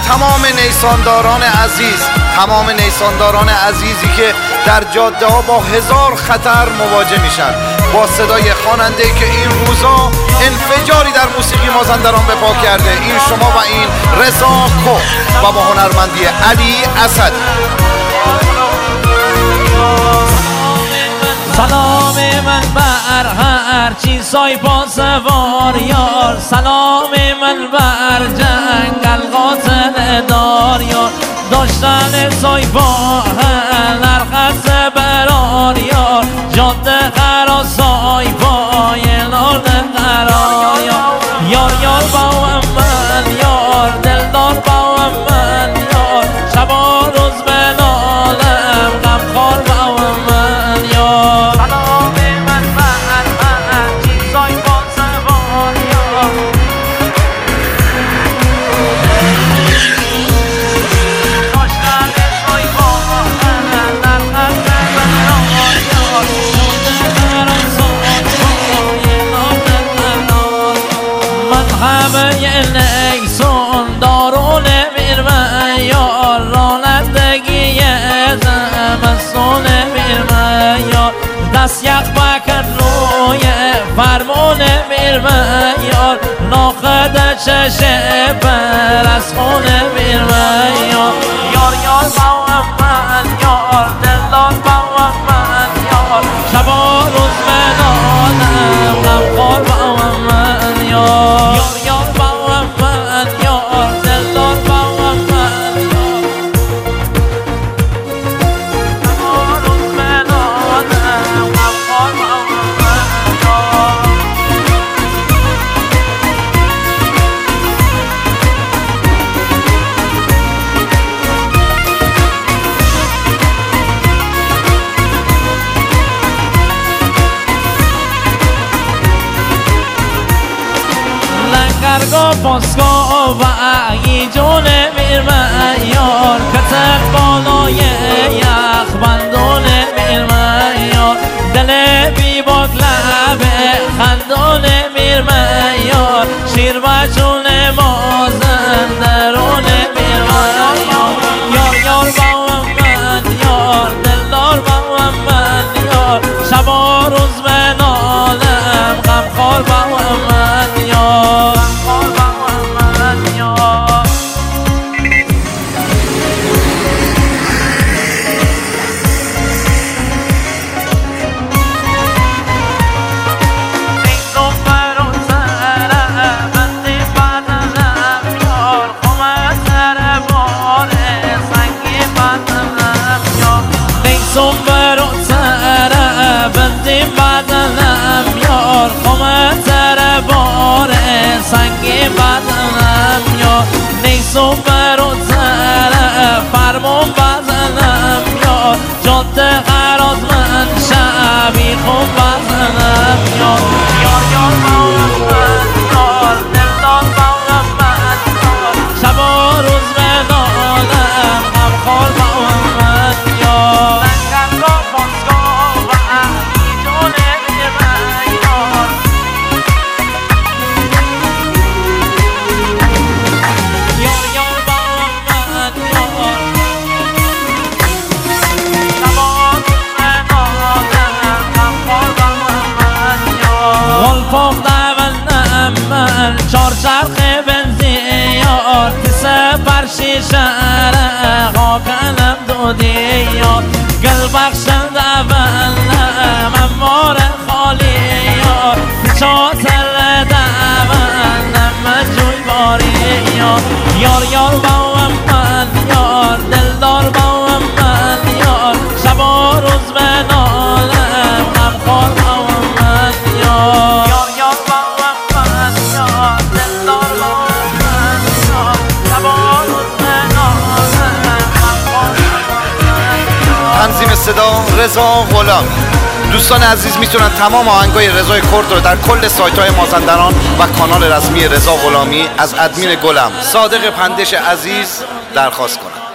تمام نیسانداران عزیز، تمام نیسانداران عزیزی که در جاده ها با هزار خطر مواجه میشن، با صدای خواننده که این روزا انفجاری در موسیقی مازندران به پا کرده، این شما و این رضا کوه و با هنرمندی علی اسدی. سلام من بر هر چی سایپا سوار یار، سلام من بر جنگل قاتل دار یار، داشتن سایپا هر خط برار یار، جاده قرار سایپا یلارد قرار یار، یار با من یار، دلدار با من یار، شبا روز به نالم غمخوار با من یار. سلام من هر چیزای با سوار یار، داشتن سایپا در خط برار یار، قرار سایپا یلارد قرار، من همه نیسان دارو نمیرم یار، رانندگی زمستون نمیرم یار، دست یک بکن روی فرمون میرم یار، ناخد چشه پر از خون میرم یار، یار یار با من یار، دلدار با من یار، شبا روز به نالم غمخوار با من یار، یار یار با من یار، دلدار با من یار، شبا روز به نالم غمخوار با من یار. لنگرگاه پاسگاه و ایجونه میرمه یار، کتک بالای یخ بندونه میرمه یار، دل بی باک لبه خندونه میرمه یار، شیر بچونه مازندرونه میرمه یار، یار یار با من یار، دلدار با من یار، شبا روز به نالم غمخوار با من یار. سنگی بدنم یا نیسو برو تره فرمون بدنم یا جاده قراز من شبی خوب بدنم یا یار یار با من یار، دلدار با من یار، شبا روز به نالم غمخوار با من یار، لنگرگاه پاسگاه و ایجونه میرمه یار، غلفاق دولنم من چار چرخ بنزین یار، تیسه فرشی شهره خاکنم دودی یار، گل بخشن دولنم امار خالی یار، چاتر دولنم مجوی باری یار، یار یار با من یار، دلدار با من یار، شبا روز به نالم غمخوار با من یار، یار یار با من یار، دلدار با من یار، شبا روز به نالم غمخوار با من یار. تنظیم صدا رضا غلامی. دوستان عزیز میتونن تمام آهنگای رضا کرد رو در کل سایت‌های مازندران و کانال رسمی رضا غلامی از ادمین گلم صادق پندش عزیز درخواست کنند.